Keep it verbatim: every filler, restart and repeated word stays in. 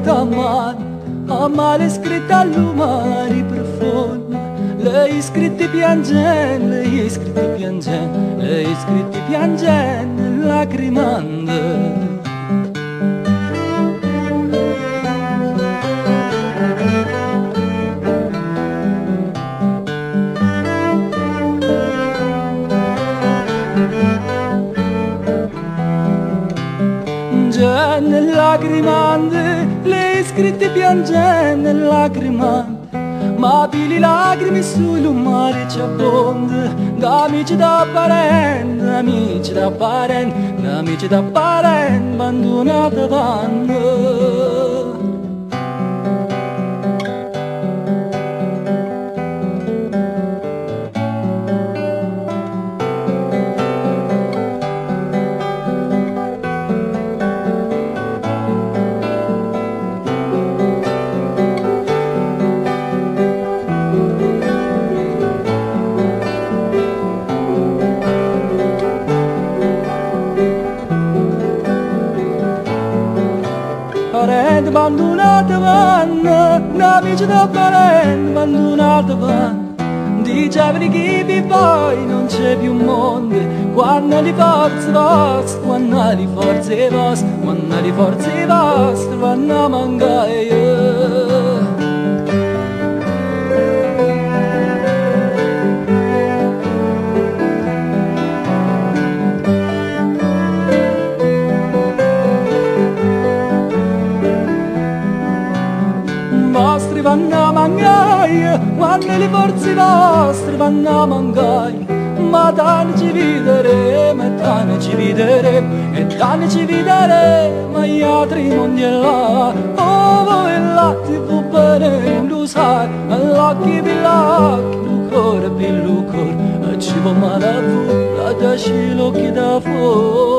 a mano, a male scritta all'umani profondo. Lei scritti piangendo, lei scritti piangendo, lei scritti piangendo, lacrimando. Piangendo, lacrimando, lei scritti piangendo, lacrimando. Ma pili lacrime sul mare ci abbonda, da amici da parenti, da amici da parenti, da amici da parenti, abbandonata vanno. Parenti abbandonati vanno, amici da parenti abbandonati vanno. Dicevano che vi poi non c'è più mondo, quando le forze vostre, quando le forze vostre, quando le forze vostre vanno a mancare. Vostri vanno a mancare, quando le forze vostre vanno a mancare. Ma tanto ci vedremo, e tanto ci vedremo, e tanto ci vedremo, gli altri mondi è là. Oh, voi là ti può bene, lo sai, l'occhio per l'occhio, il cuore per il cuore, e ci può male a voi, la taci l'occhio da fuori.